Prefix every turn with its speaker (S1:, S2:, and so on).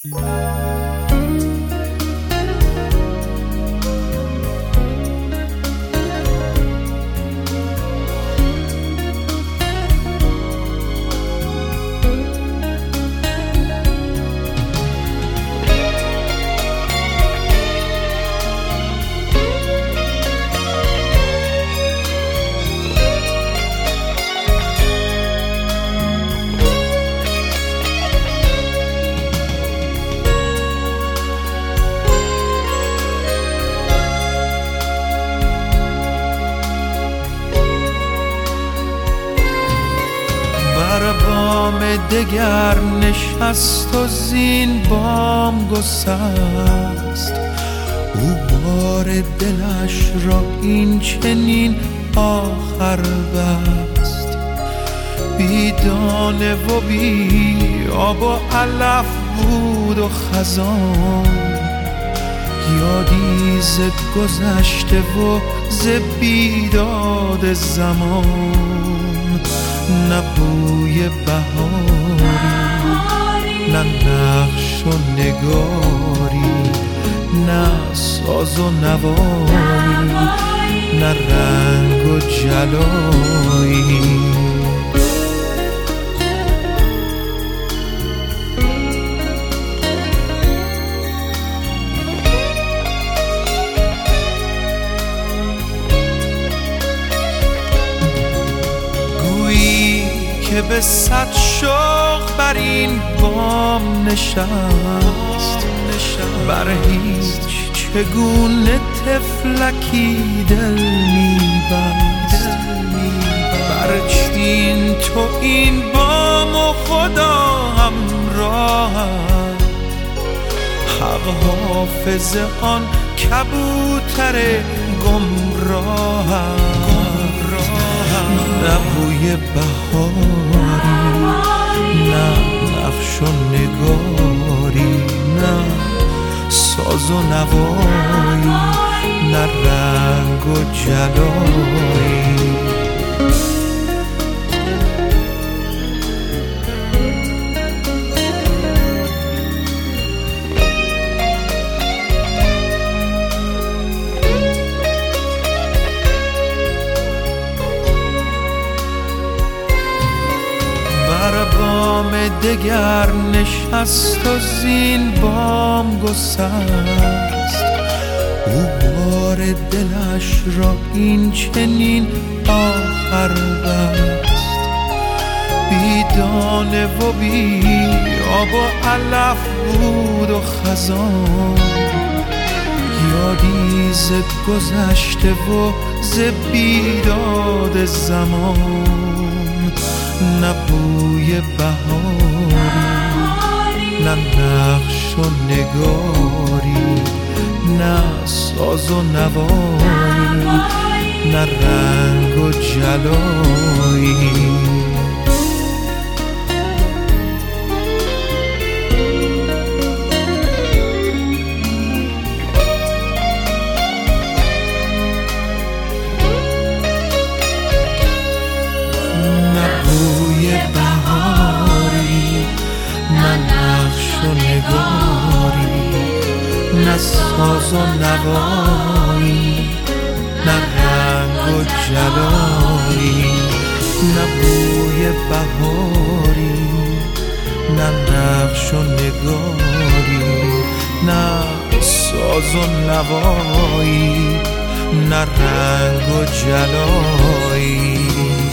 S1: دگر نشست و زین بام گسست، او بار دلش را این چنین آخر بست. بی دانه و بی آب و علف بود و خزان، یادی ز گذشته و ز بیداد زمان. نه بوی بهاری، نه نقش و نگاری، نه ساز و نوایی، نه رنگ و جلایی. که به صد شوق بر این بام نشست، بر هیچ چگونه طفلکی دل می‌بست. بر چین تو این بام و خدا همراهت، حق حافظ آن کبوتر گمراهت. نه بوی بهاری، نه نقش و نگاری، نه ساز و نوایی، نه رنگ و جلایی. بام دگر نشست و زین بام گسست، او بار دلش را این چنین آخر بست. بی دانه و بی آب و علف بود و خزان، یادی ز گذشته و ز بیداد زمان. نه بوی بهاری، نه نقش و نگاری، نه ساز و نوایی، نه رنگ و جلایی. نه ساز و نوایی، نه رنگ و جلایی. نه بوی بهاری، نه نقش و نگاری، نه ساز و نوایی، نه رنگ و جلایی.